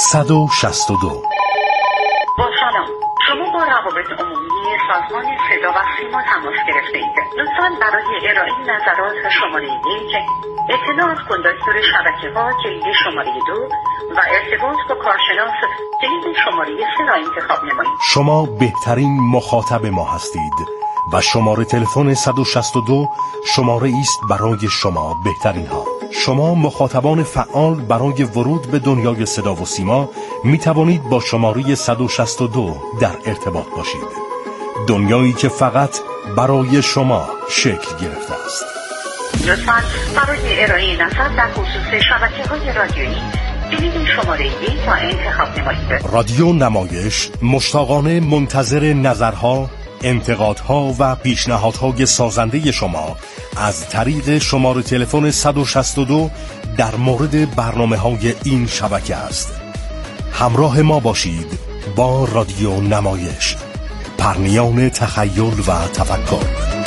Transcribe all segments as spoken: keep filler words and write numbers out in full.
صد و شصت و دو. با سلام، شما با روابط عمومی سازمان صدا و سیما تماس گرفته اید. لطفاً برای ارائه نظرات شماره یک، اطلاع از کندکتور شبکه‌ها کلید شماره دو و ارتباط با کارشناس کلید شماره سه را انتخاب نمایید. شما بهترین مخاطب ما هستید و شماره تلفن صد و شصت و دو شماره است برای شما بهترین ها. شما مخاطبان فعال برای ورود به دنیای صدا و سیما می توانید با شماره صد و شصت و دو در ارتباط باشید. دنیایی که فقط برای شما شکل گرفته است. لطفاً برای ارائه نظر در خصوص شبکه‌های رادیویی کلید شماره یک را انتخاب نمایید. رادیو نمایش مشتاقانه منتظر نظرها، انتقادها و پیشنهادهای سازنده شما از طریق شماره تلفن صد و شصت و دو در مورد برنامه‌های این شبکه است. همراه ما باشید با رادیو نمایش، پرنیان تخیل و تفکر.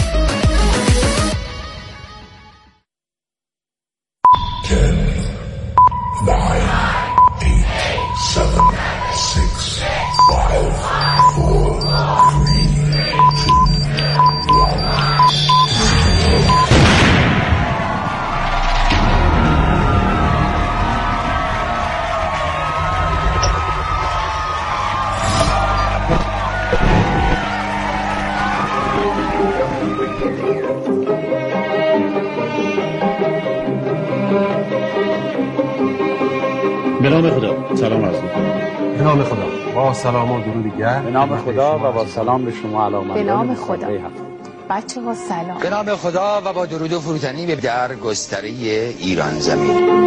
به نام خدا سلام عرض می‌کنم. به نام خدا با سلام و درود گرم. به نام خدا و با سلام به شما علاقه‌مندان. به نام خدا بچه‌ها سلام. به نام خدا و با درود و فروتنی به در گستره ایران زمین.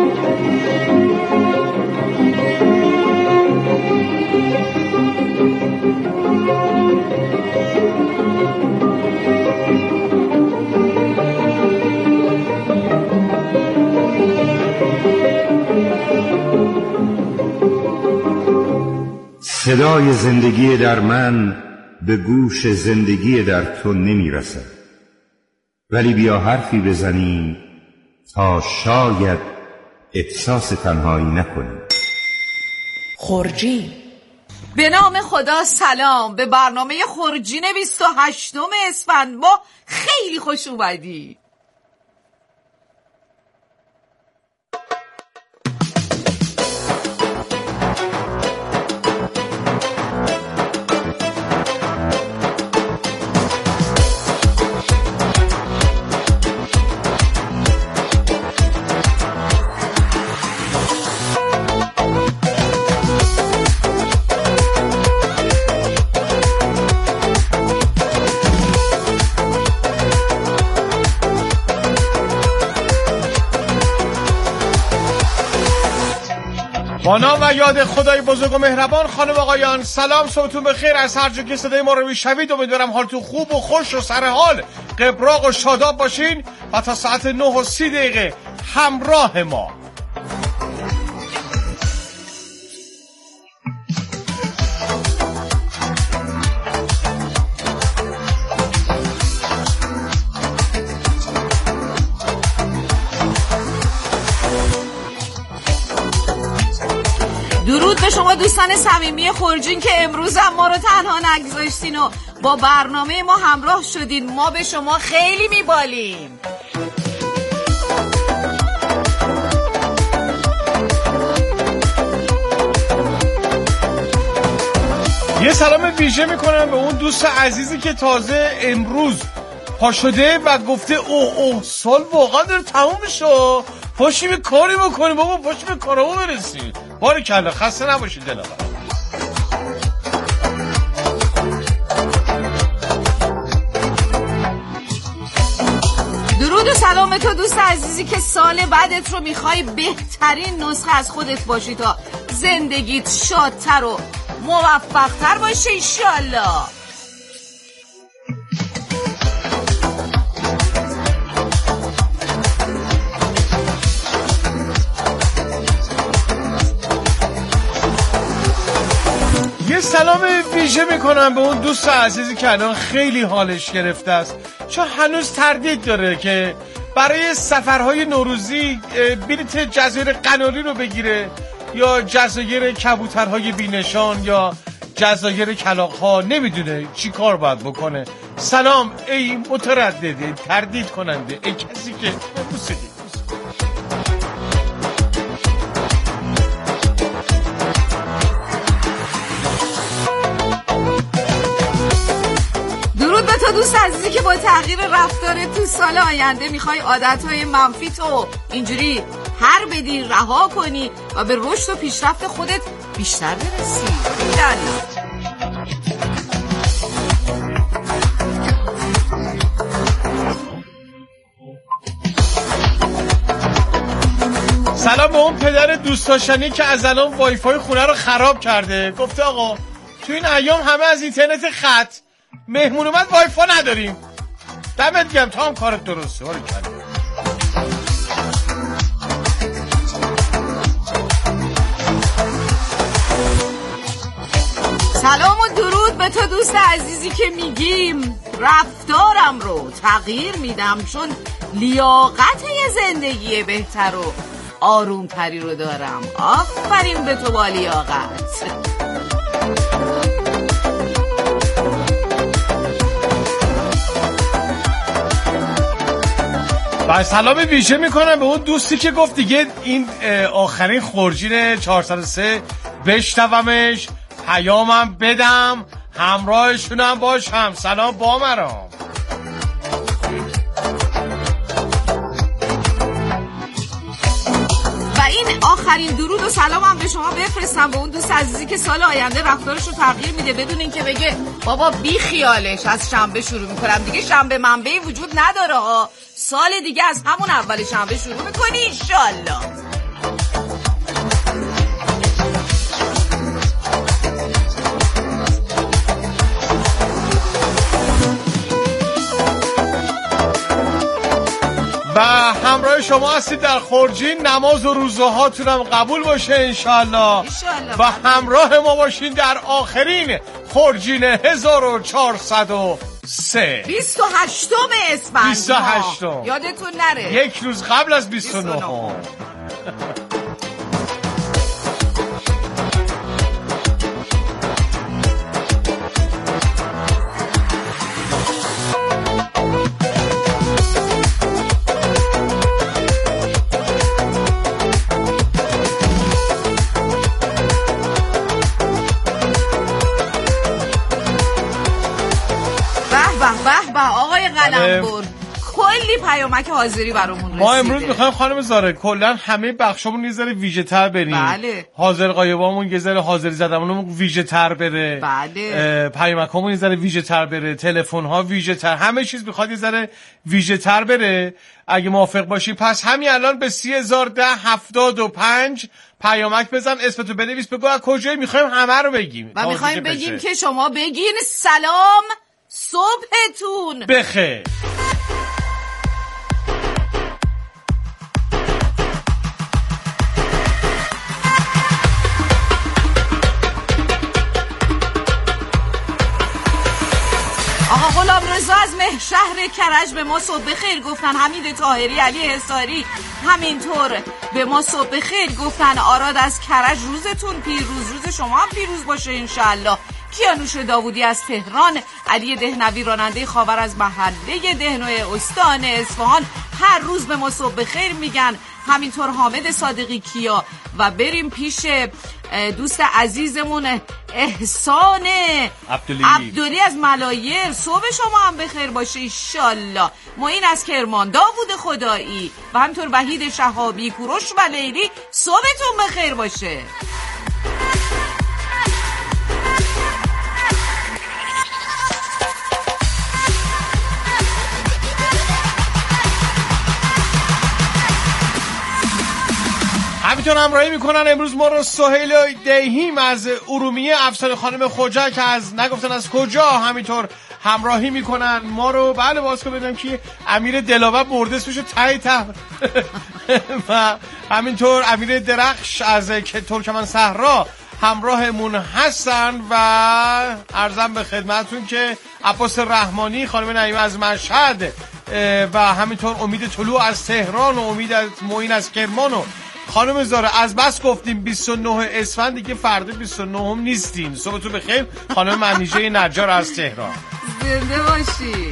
صدای زندگی در من به گوش زندگی در تو نمی رسد، ولی بیا حرفی بزنیم تا شاید احساس تنهایی نکنیم. خورجین. به نام خدا سلام به برنامه خورجین بیست و هشتم اسفند ماه. خیلی خوش اومدی. با نام و یاد خدای بزرگ و مهربان. خانم آقایان سلام، صبحتون بخیر. از هر جا که صدای ما رو میشنوید امیدوارم حالتون خوب و خوش و سر حال قبراق و شاداب باشین و تا ساعت نه و سی دقیقه همراه ما. درود به شما دوستان صمیمی خورجین که امروز هم ما رو تنها نگذاشتین و با برنامه ما همراه شدین. ما به شما خیلی میبالیم. یه سلام ویژه میکنم به اون دوست عزیزی که تازه امروز پا شده و گفته اوه اوه سال واقعا داره تموم میشه، پاشیم به کاری بکنیم بابا، پاشیم به کارمون برسیم. باریکلا، خسته نباشید دلم. درود و سلام تو دوست عزیزی که سال بعدت رو میخوای بهترین نسخه از خودت باشی تا زندگیت شادتر و موفقتر باشه انشالله. یه سلام ویژه میکنم به اون دوست عزیزی که الان خیلی حالش گرفته است، چون هنوز تردید داره که برای سفرهای نوروزی بلیت جزایر قناری رو بگیره یا جزایر کبوترهای بینشان یا جزایر کلاغ‌ها نمیدونه چی کار باید بکنه. سلام ای متردده، تردید کننده، ای کسی که موسیقی درود به تو دوست عزیزی که با تغییر رفتار تو سال آینده میخوای عادتهای منفی تو اینجوری هر بدی رها کنی و به رشد و پیشرفت خودت بیشتر برسی. دلیل سلام به اون پدر دوست داشتنی که از الان وای فای خونه رو خراب کرده. گفته آقا تو این ایام همه از اینترنت خط، مهمون اومد وای فای نداریم. دمت گرم، تا هم کارت درسته. ولی کرده سلام و درود به تو دوست عزیزی که میگیم رفتارم رو تغییر میدم چون لیاقت یه زندگی بهتر و آرومتری رو دارم. آفرین به تو با لیاقت. و سلام ویژه میکنم به اون دوستی که گفت دیگه این آخرین خورجین چهارصد و سه بشنومش، پیامم بدم، همراهشونم باشم. سلام با مرام. و این آخرین درود و سلامم به شما بفرستم به اون دوست عزیزی که سال آینده رفتارش رو تغییر میده بدون اینکه بگه بابا بی خیالش از شنبه شروع میکنم. دیگه شنبه منبعی وجود نداره ها. سال دیگه از همون اول شنبه شروع میکنی انشالله. و همراه شما هستید در خورجین. نماز و روزه هاتونم قبول باشه انشالله. و همراه ما باشین در آخرین خورجین هزار و چهارصد و سه بیست و هشتم اسفند. بیست و هشتم یادتون نره یک روز قبل از بیست و نه. آقای قلمبر کلی پیامک حاضری برامون رسیده. ما امروز میخوایم خانم زاره کلا همه بخشامون یه ذره ویژه تر بریم. بله. حاضر غایبامون یه ذره حاضری زدمون ویژه تر بره. بله. پیامکامون یه ذره ویژه تر بره، تلفن ها ویژه تر، همه چیز میخواد یه ذره ویژه تر بره. اگه موافق باشی پس همین الان به سی هزار ده هفتاد و پنج پیامک بزن، اسمتو بنویس، بگو از کجایی، میخوایم همه رو بگیم و میخوایم بگیم که شما بگین سلام صبحتون بخیر. آقا غلام رضا از مهشهر کرج به ما صبح بخیر گفتن. حمید طاهری، علی حصاری همینطور به ما صبح بخیر گفتن. آراد از کرج روزتون پیروز، روز شما هم پیروز باشه انشالله. کیانوش داوودی از تهران، علی دهنوی راننده خاور از محله دهنوی استان اصفهان هر روز به ما صبح بخیر میگن. همینطور حامد صادقی کیا. و بریم پیش دوست عزیزمون احسان عبدالی, عبدالی از ملایر. صبح شما هم بخیر باشه انشالله. معین از کرمان، داوود خدایی و همینطور وحید شهابی، کوروش و لیلی صبحتون بخیر باشه. همینطور همراهی میکنن امروز ما رو سهیل دیهیم از ارومیه، افسانه خانم خوجا که از نگفتن از کجا همینطور همراهی میکنن ما رو. بله باز که بدم که امیر دلاوه برده سوشو تای ته و همینطور امیر درخش از ترکمن صحرا همراهمون هستن. و عرضم به خدمتون که عباس رحمانی، خانم نعیمه از مشهد و همینطور امید طلوع از تهران و امید از معین از کرمان و خانم زاره از بس گفتیم بیست و نه اسفند دیگه فردا بیست و نه نیستیم. صبحتون بخیر. خانم منیژه نجار از تهران. زنده باشی.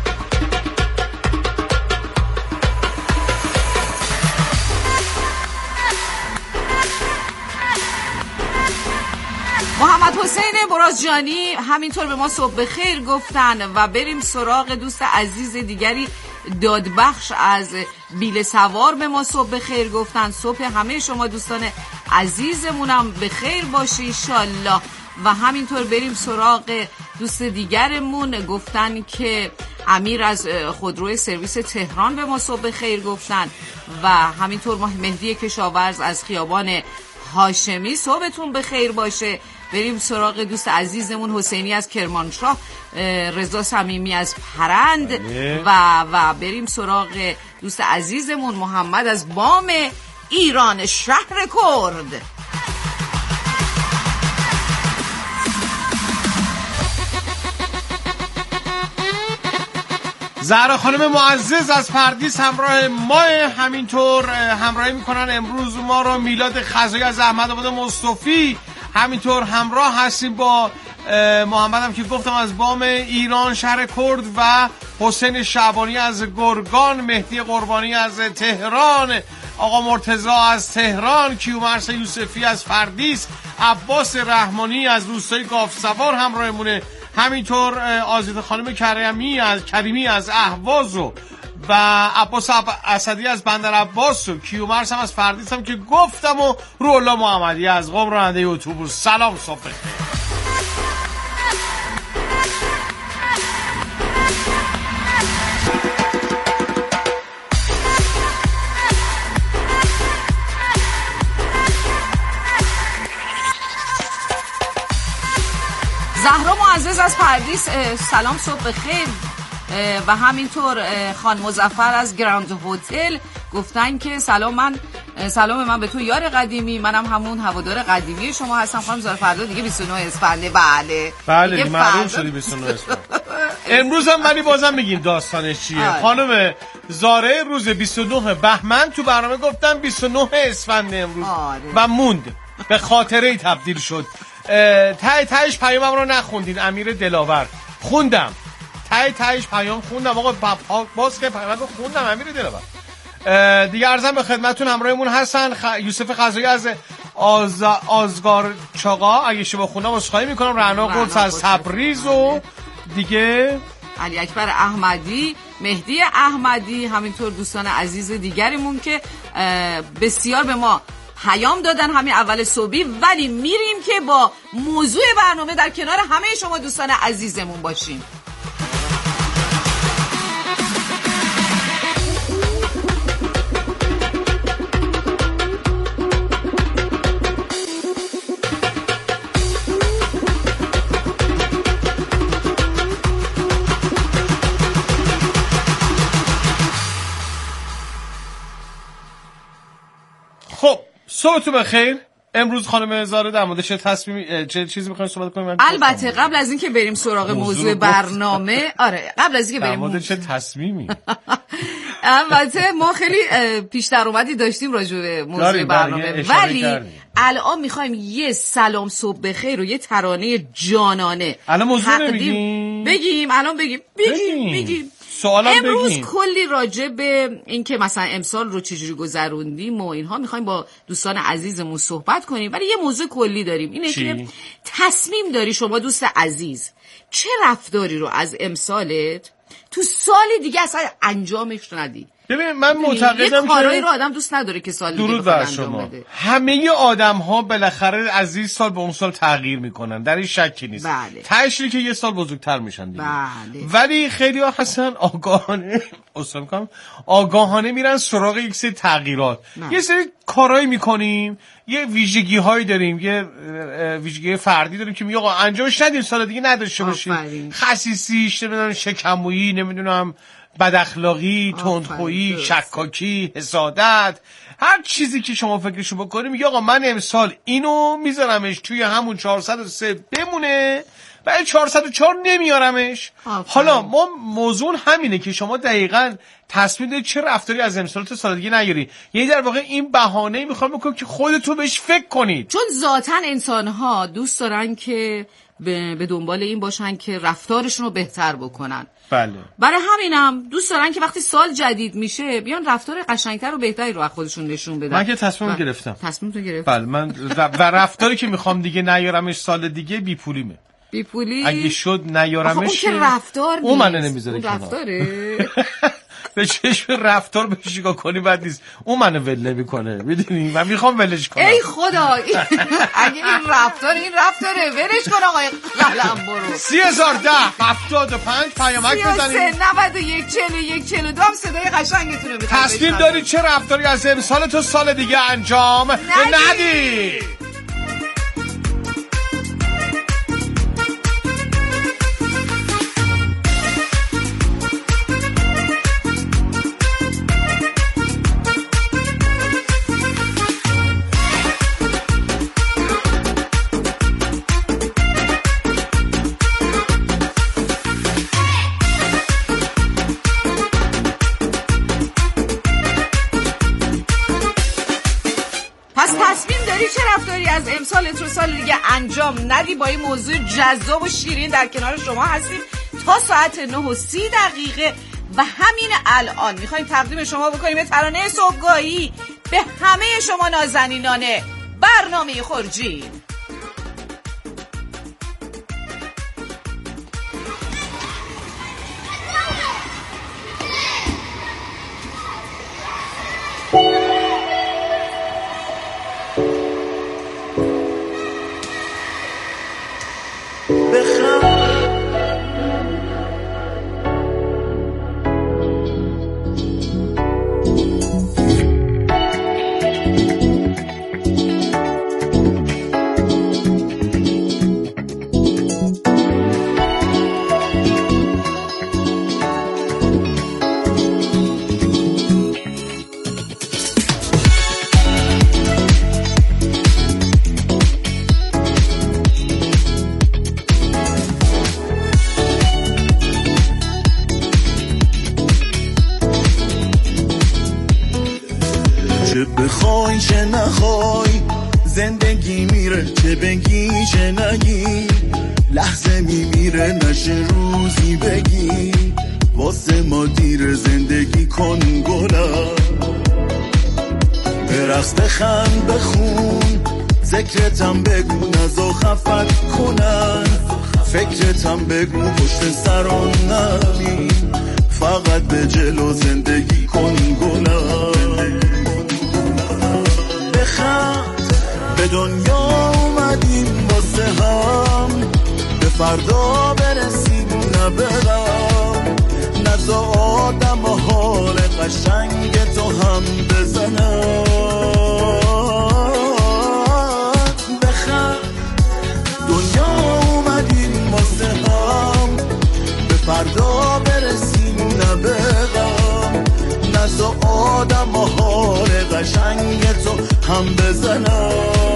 محمد حسین برازجانی همینطور به ما صبح بخیر گفتن و بریم سراغ دوست عزیز دیگری. دادبخش از بیل سوار به ما صبح بخیر گفتن. صبح همه شما دوستان عزیزمونم بخیر باشه انشالله. و همینطور بریم سراغ دوست دیگرمون. گفتن که امیر از خودروی سرویس تهران به ما صبح بخیر گفتن و همینطور مهدی کشاورز از خیابان هاشمی صبحتون بخیر باشه. بریم سراغ دوست عزیزمون حسینی از کرمانشاه، رضا صمیمی از پرند و و بریم سراغ دوست عزیزمون محمد از بام ایران شهر کرد. زهرا خانم معزز از پردیس همراه ما، همینطور همراهی میکنن امروز ما رو. میلاد خزایی از احمدآباد مصطفی همینطور همراه هستیم با محمد هم که گفتم از بام ایران شهر کرد و حسین شعبانی از گرگان، مهدی قربانی از تهران، آقا مرتضی از تهران، کیومرث یوسفی از پردیس، عباس رحمانی از روستای گافسوار همراهمونه. همینطور آزیده خانم کریمی از کریمی از اهواز و و عباس اسدی از بندر عباس و کیومرث هم از پردیس هم که گفتم و رولا محمدی از قم راننده اتوبوس. سلام صبح بخیر. زهرا معزز از پردیس سلام صبح بخیر و همینطور خان مظفر از گراند هتل گفتن که سلام من سلام من به تو یار قدیمی، منم همون هوادار قدیمی شما هستم. خانم زهرا فردا دیگه بیست و نه اسفنده. بله بله معلوم شدی بیست و نه اسفند. امروز هم ولی بازم بگیم داستانش چیه. آه. خانم زاره روز بیست و نه بهمن تو برنامه گفتن بیست و نه اسفند امروز. آه. و موند به خاطره تبدیل شد. تای تایش پیامم رو نخوندین امیر دلاور. خوندم تای تایش پیام خوندم آقا باز که پیام رو خوندم امیر دلاور. دیگه عرضم به خدمتتون همراهمون هستن خ... یوسف خزایی از آز... آزگار چاقا، اگه اشتباه خوندم عذرخواهی میکنم. رعنا قدس از تبریز و دیگه علی اکبر احمدی، مهدی احمدی، همینطور دوستان عزیز دیگریمون که بسیار به ما پیام دادن همین اول صبحی. ولی میریم که با موضوع برنامه در کنار همه شما دوستان عزیزمون باشیم. خب صبحتون بخیر. امروز خانم زاره در مورد چه تصمیمی چه چیزی می‌خواید صحبت کنیم؟ البته قبل از اینکه بریم سراغ موضوع, موضوع برنامه آره قبل از اینکه بریم در مورد چه تصمیمی البته ما خیلی پیش درآمدی داشتیم راجع به موضوع برنامه، ولی الان می‌خوایم یه سلام صبح بخیر و یه ترانه جانانه الان موضوع نمیگیم بگیم الان بگیم بگیم بگیم امروز بگیم. کلی راجع به این که مثلا امسال رو چجوری گذروندیم و اینها میخوایم با دوستان عزیزمون صحبت کنیم، ولی یه موضوع کلی داریم. اینه چی؟ که تصمیم داری شما دوست عزیز چه رفتاری رو از امسالت تو سال دیگه اصلا انجامش ندی. ببین من معتقدم که کارایی رو آدم دوست نداره که سال دیگه بخواد انجام بده. همه آدم ها بالاخره از این سال به اون سال تغییر میکنن، در این شکی نیست. بله. تهش که یه سال بزرگتر میشن دیگه. بله. ولی خیلی ها هستن آگاهانه اصلا میگم آگاهانه میرن سراغ یک سری تغییرات. نه. یه سری کارایی میکنیم، یه ویژگی هایی داریم، یه ویژگی فردی داریم که میگه آقا انجامش ندیم سال دیگه نداشته باشیم. خسیسیش نمیدونم، شکمویی، نمیدونم بد اخلاقی، تندخویی، شکاکی، حسادت، هر چیزی که شما فکرشو بکنید میگه آقا من امسال اینو میذارمش توی همون چهارصد و سه بمونه برای چهارصد و چهار نمیارمش. حالا ما موضوع همینه که شما دقیقاً تصمیم دارید چه رفتاری از امسال تا سال دیگه نگیری. یعنی در واقع این بهانه میخوام بکنم که خودتون بهش فکر کنید، چون ذاتاً انسان‌ها دوست دارن که به, به دنبال این باشن که رفتارشون رو بهتر بکنن. بله. برای همینم دوست دارن که وقتی سال جدید میشه بیان رفتار قشنگتر و بهتری رو از خودشون نشون بدن. من که تصمیم گرفتم. تصمیم تو گرفتم. بله من و رفتاری که میخوام دیگه نیارمش سال دیگه بی پولیمه. بی پولی؟ اگه شد نیارمش. اون که رفتار نیست. اون منو نمیذاره کنار. رفتاره. به چشم رفتار بهش نگاه کنی بد نیست. اون منو ول نمیکنه. میدونی من میخوام ولش کنم. ای خدا اگه این رفتار این رفتاره ولش کن آقای قلم برو. سی هزار ده هفتاد و پنج پیامک بزنید. سی و سه نود و یک چهل و یک چهل و دو هم صدای قشنگتون رو میخوام. تصمیم داری چه رفتاری از امسال تو سال دیگه انجام ندی؟ چه رفتاری از امسال تو سال دیگه انجام ندی؟ با این موضوع جذاب و شیرین در کنار شما هستیم تا ساعت نه و سی دقیقه و همین الان میخوایم تقدیم شما بکنیم یه ترانه صبحگاهی به همه شما نازنینان برنامه خورجین. زندگی میره چه بگی چه نگی، لحظه میمیره نشه روزی بگی، واسه ما دیر زندگی کن گلم، برقص بخند بخون، ذکرتم بگو نزا خفت کنن، فکرتم بگو پشت سران نبی، فقط به جلو زندگی کن گلم، بخند به دنیا اومدیم واسه هم، به فردا برسیم نه به غم، نزا آدم و حال قشنگ تو هم بزنم، بخند دنیا اومدیم واسه هم، به فردا برسیم نه به غم، نزا آدم و حال قشنگ تو هم بزنم.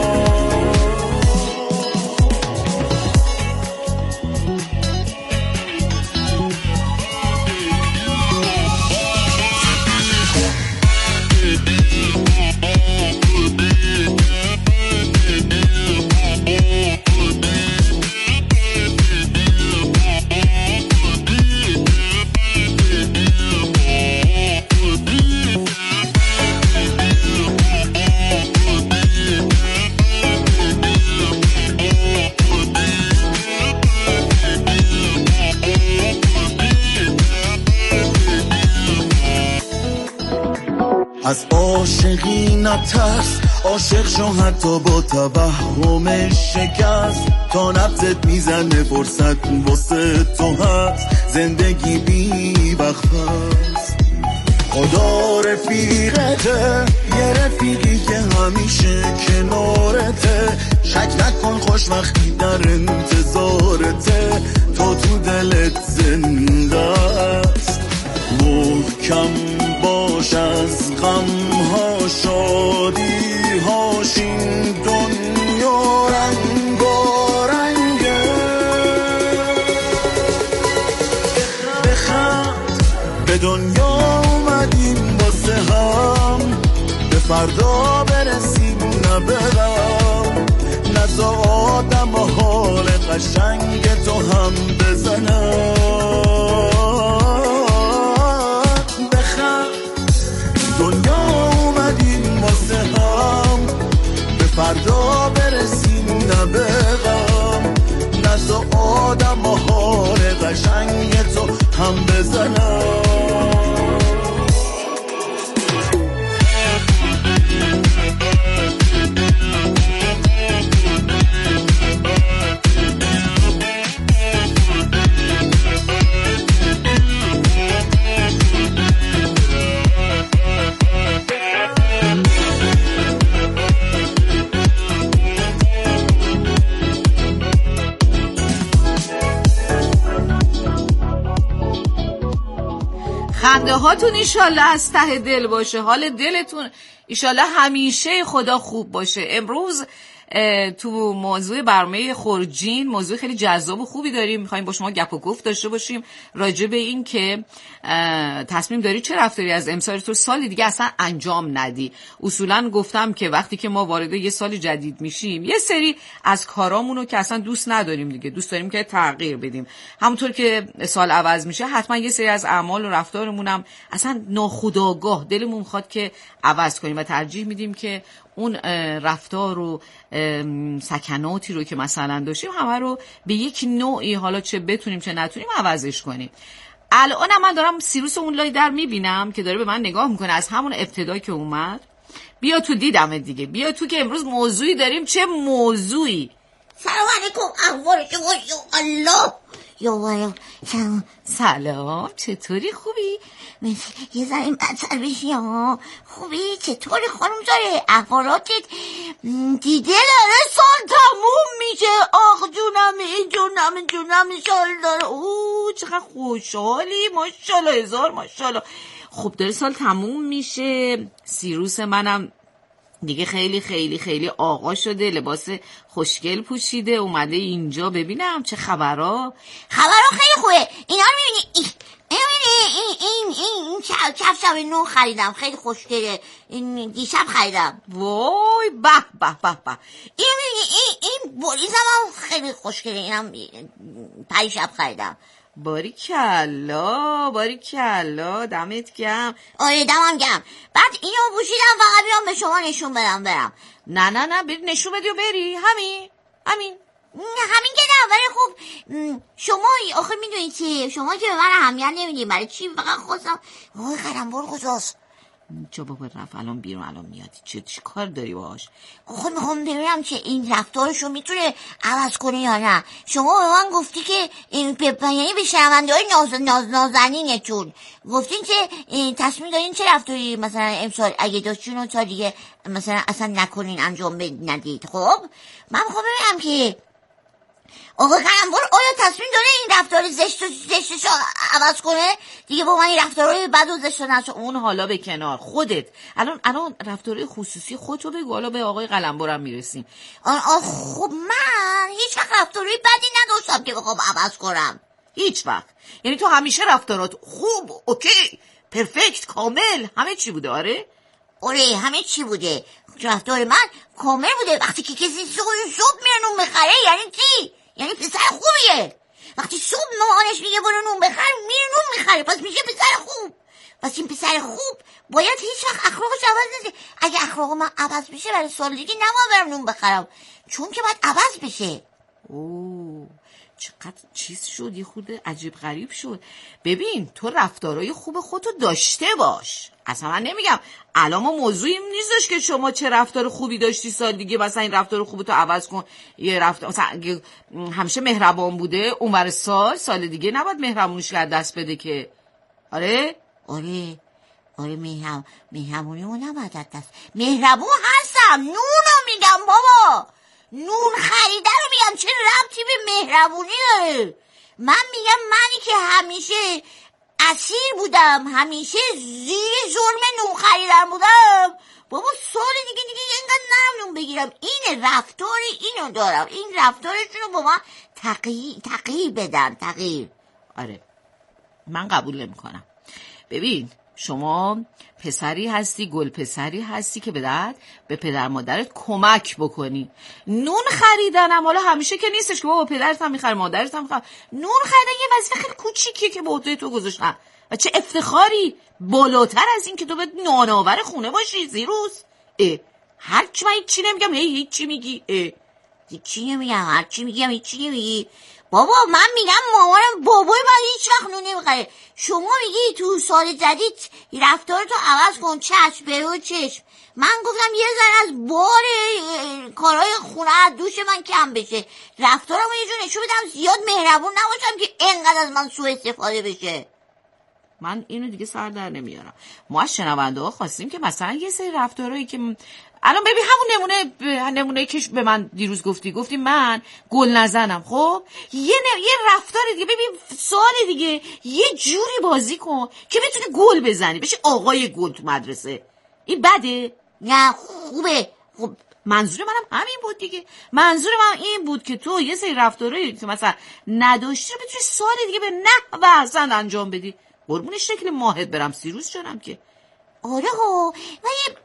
از عاشقی نترس، عاشق شو حتی با توهم شکست، تا نبضت میزنه فرصت واسه تو هست، زندگی بی وقفست، خدا رفیقته، یه رفیقی که همیشه کنارته، شک نکن خوشبختی در انتظارته، تو تو دلت زنده است، محکم باش از غم ها شادی هاش، این دنیا رنگ و رنگه، نبرم، نزا آدم حال قشنگ تو هم بزنم. بخند دنیا اومدیم واسه هم، به فردا برسیم نبرم، نزا آدم حال قشنگ تو هم بزنم. خنده هاتون ایشالله از ته دل باشه، حال دلتون ایشالله همیشه خدا خوب باشه. امروز تو موضوع برنامه خورجین موضوع خیلی جذاب و خوبی داریم، میخوایم با شما گپ و گفت داشته باشیم راجع به این که تصمیم داری چه رفتاری از امسال تو سال دیگه اصلا انجام ندی. اصولا گفتم که وقتی که ما وارد یه سال جدید میشیم یه سری از کارامونو که اصلا دوست نداریم دیگه، دوست داریم که تغییر بدیم. همونطور که سال عوض میشه حتما یه سری از اعمال و رفتارمون هم اصلا ناخودآگاه دلمون میخواد که عوض کنیم و ترجیح میدیم که اون رفتار و سکناتی رو که مثلا داشتیم همه رو به یک نوعی، حالا چه بتونیم چه نتونیم، عوضش کنیم. الان من دارم سیروس اون لای در میبینم که داره به من نگاه میکنه از همون ابتدا که اومد. بیا تو دیدم دیگه، بیا تو که امروز موضوعی داریم. چه موضوعی؟ سلام علیکم، احوال شما؟ یا الله یا بالا. سلام سلام، چطوری؟ خوبی؟ یه ذره بدتر بشی ها. خوبی؟ چطوری خانم زاره؟ احوالاتت؟ دیده داره سال تموم میشه. آخ جونم جونم جونم سال داره. اوه چقدر خوشحالی، ماشالله هزار ماشالله. خب داره سال تموم میشه. سیروس منم دیگه خیلی خیلی خیلی آقا شده، لباس خوشگل پوشیده، اومده اینجا. ببینم چه خبرها. خبرها خیلی خوبه. اینا رو میبینی؟ این این این این کفش نو خریدم، خیلی خوشگله. این دیشب خریدم. وای به به به به. این این این بولیزم هم خیلی خوشگله، اینم پریشب خریدم. باریکلا باریکلا، دمت گرم. آره دمم گرم. بعد اینو پوشیدم فقط بیام به شما نشون بدم برم. نه نه نه بری نشون بدی و بری. همین همین همین که نه. ولی خب شما آخه میدونید که شما که به من اهمیت نمیدید، برای چی فقط خواستم. وای قلمبر کجاست؟ چه بابا رفت الان بیرون، الان میاد. چه چی کار داری باهاش؟ خب میخوام ببینم که این رفتارشو میتونه عوض کنه یا نه. شما به من گفتی که این یعنی به شنونده های ناز ناز نازنینتون گفتین که تصمیم دارین چه رفتاری مثلا امسال اگه داشتین اون سال دیگه مثلا اصلا نکنین، انجام ندید. خب من میخوام ببینم که آقا قلمبر آیا تصمیم داره این رفتار زشت و زشتشو عوض کنه دیگه؟ با من این رفتارهای بد و زشت نشه. اون حالا به کنار خودت. الان الان رفتارهای خصوصی خودتو بگو، حالا به آقای قلمبرم میرسیم. آه خب من هیچ وقت رفتارهای بدی نداشتم که بخوام عوض کنم. هیچ وقت؟ یعنی تو همیشه رفتارات خوب، اوکی، پرفکت، کامل، همه چی بوده؟ آره آره همه چی بوده. رفتار من کامل بوده. وقتی که کسی صبح صبح میره نون بخره یعنی چی؟ یعنی پسر خوبیه. وقتی صبح مامانش میگه برو نون بخر میره نون میخره، پس میشه پسر خوب. پس این پسر خوب باید هیچ وقت اخلاقش عوض نشه. اگه اخلاق من عوض بشه برای سال دیگه نباید برم نون بخرم، چون که باید عوض بشه. اوه چقدر چیز شد، یه خود عجیب غریب شد. ببین تو رفتارهای خوب خودتو داشته باش. اصلا من نمیگم الان ما موضوعی نیستش که شما چه رفتار خوبی داشتی سال دیگه مثلا این رفتار خوبتو عوض کن. یه رفتار مثلا همیشه مهربان بوده اونور سال سال دیگه نباید مهربونیش رو دست بده که. آره آره آره مهربون مهربونیمو نباید دست. مهربون هستم، نونو میگم بابا، نون خریده رو میگم. چه ربطی به مهربونی داره؟ من میگم منی که همیشه اسیر بودم، همیشه زیر ظلم نون خریدن بودم، بابا سال دیگه دیگه اینقدر نرم نون بگیرم. این رفتار اینو دارم، این رفتارشون رو با من تغییر تغییر بدن. تغییر آره من قبول نمی کنم. ببین شما پسری هستی، گل پسری هستی که به درد به پدر مادرت کمک بکنی. نون خریدنم حالا همیشه که نیستش که بابا پدرت هم میخره مادرت هم میخره. نون خریدن یه وظیفه خیلی کوچیکیه که به عهده تو گذاشتن و چه افتخاری بالاتر از این که تو به نانآور خونه باشی زیروس. اه هرچی من هیچی نمیگم، هی هیچی میگی. اه هیچی نمیگم، هرچی میگم هیچی نمیگی. بابا من میگم مامانم بابای من هیچ وقت نون نمیخره. شما میگی تو سال جدید رفتارتو عوض کن، چشم برو چشم. من گفتم یه ذره از بار کارهای خونه از دوش من کم بشه، رفتارمو یه جور نشون بدم زیاد مهربون نباشم که اینقدر از من سوء استفاده بشه. من اینو دیگه سر در نمیارم. ما از شنونده ها خواستیم که مثلا یه سری رفتارهایی که الان ببین همون نمونه نمونه که به من دیروز گفتی گفتی من گل نزنم، خب یه ن... یه رفتار دیگه ببین سال دیگه یه جوری بازی کن که بتونی گل بزنی، بشی آقای گل تو مدرسه. این بده؟ نه خوبه. خب منظور منم همین بود دیگه. منظور من این بود که تو یه سری رفتارهایی که مثلا نداشتی رو بتونی سال دیگه به نحو و احسن انجام بدی. قربون شکل ماهت برم سیروس جانم که. آره ها ولی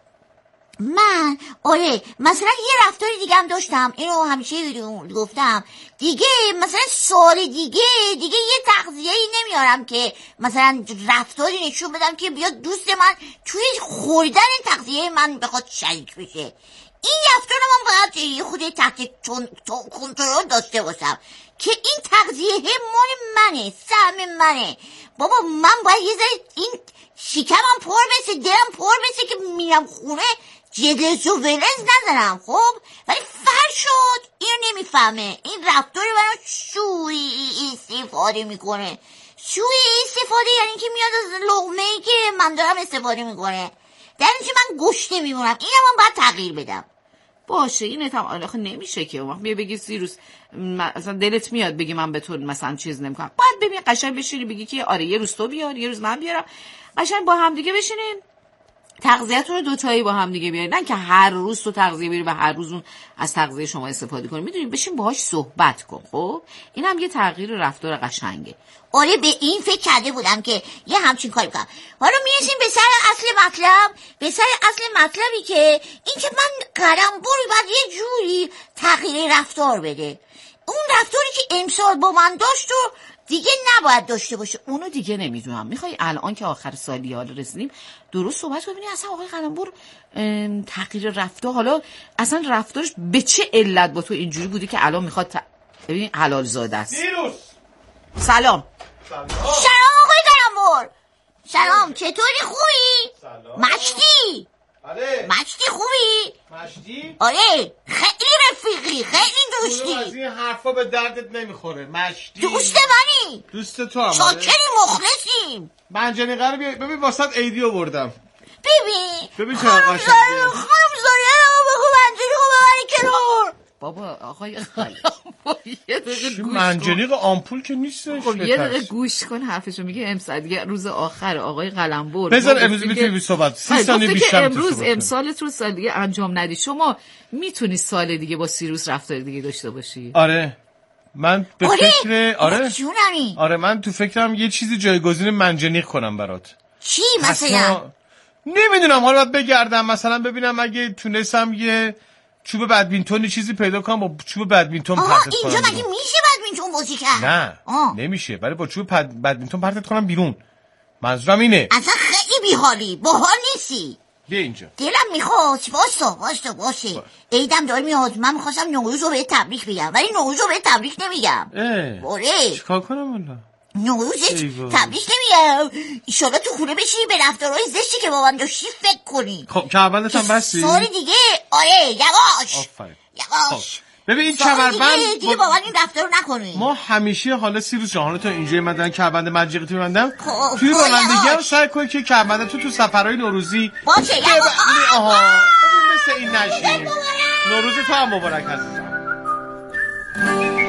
من آره مثلا یه رفتاری دیگه هم داشتم، اینو همیشه گفتم دیگه، مثلا سال دیگه دیگه یه تغذیه‌ای نمیارم که مثلا رفتاری نشون بدم که بیاد دوست من توی خوردن تغذیه من بخواد شریک بشه. این رفتارم من باید خود تحت کنترل داشته باشم که این تغذیه مال منه، سهم منه. بابا من باید یه ذره این شکمم پر بشه، دلم پر بشه که میرم خونه جلس و ولز نزنم. خب ولی فرشاد اینو نمیفهمه، این رفتاری منو شوی استفاده میکنه. شوی استفاده یعنی که میاد از لقمه‌ای که من دارم استفاده میکنه، در اینجا من گوشته میمونم. اینم من باید تغییر بدم. باشه این هم آخه نمیشه که اون وقت بیا بگی سیروس مثلا دلت میاد بگی من به تو مثلا چیز نمیکنم. باید ببین قشنگ بشینی بگی که آره یه روز تو بیار یه روز من بیارم، قشنگ با هم دیگه بشینین تغذیه‌تون رو دوتایی با هم دیگه بیارین، نه که هر روز تو تغذیه بری و هر روز اون از تغذیه شما استفاده کنی. میدونی بشین باهاش صحبت کن. خب این هم یه تغییر رفتار قشنگه. آره به این فکر کرده بودم که یه همچین کاری کنم. حالا میرسیم به سر اصل مطلب، به سر اصل مطلبی که این که من قلمبوری باید یه جوری تغییر رفتار بده. اون رفتاری که امسال با من داشت و دیگه نباید داشته باشه. اونو دیگه نمیدونم. میخوای الان که آخر سالی حالا رسیدیم درست صحبت ببینی اصلا آقای قلمبور تغییر رفتار، حالا اصلا رفتارش به چه علت با تو اینجوری بوده که الان میخواد ت... ببین حلال زاده است. دیروز سلام. سلام سلام آقای قلمبور. سلام چطوری خوبی؟ سلام مشتی. آره مشتی خوبی؟ مشتی؟ آره خیلی رفیقی، خیلی دوستی. از این حرفا به دردت نمیخوره. مشتی دوست منی. دوست تو هم. شاکری مخلصیم. منجنی قرار بیا ببین واسط ایدی آوردم. ببین ببین چه خانم قشنگه. خانم زاریه بگو منجنیقو ببری کنار. بابا آقای قلمبور یه دقیقه گوش کن. منجنیق آمپول که نیست. خب یه دقیقه گوش کن حرفشو. میگه امسال دیگه روز آخر آقای قلمبور. بذار امروز میتونی صحبت سی ثانیه بیشتر امروز امسالت رو سال دیگه انجام ندی. شما میتونی سال دیگه با سیروس رفتار دیگه داشته باشی. آره من به آره؟ فکر آره جونمی. آره من تو فکرم یه چیزی جایگزین منجنیق کنم برات. چی مثلا؟ نمیدونم حالا باید بگردم مثلا ببینم اگه تونستم یه چوب بدمینتون چیزی پیدا کنم با چوب بدمینتون پرتت کنم. اینجا مگه میشه بدمینتون بازی کرد؟ نه آه. نمیشه ولی با چوب بدمینتون پرتت کنم بیرون. منظورم اینه. اصلا خیلی بیحالی، باحال نیستی. بیا اینجا. دلم میخواست واسه واسه باشه. عیدم داره میاد، من میخواستم نوروز رو به تبریک بگم ولی نوروز رو به تبریک نمیگم. اه چیکار کنم والا؟ نوروزت تبریک نمیگم. ایشالا تو خونه بشینی به رفتارهای زشتی که با من داشتی فکر کنی. خب کمربندت هم بستی؟ سال دیگه آره یواش آفرین یواش. ببین این کمربند دیگه با من این رفتار رو نکنی. ما همیشه حالا سیروس جان حالا تو اینجا من دارم کمربند منجیقی تو میبندم توی رانندگی هم سعی کنی که کمربند تو تو سفرهای نوروزی باشه یواش. آها ببین مثل این نشی. نوروز تو هم مبارک عزیزم.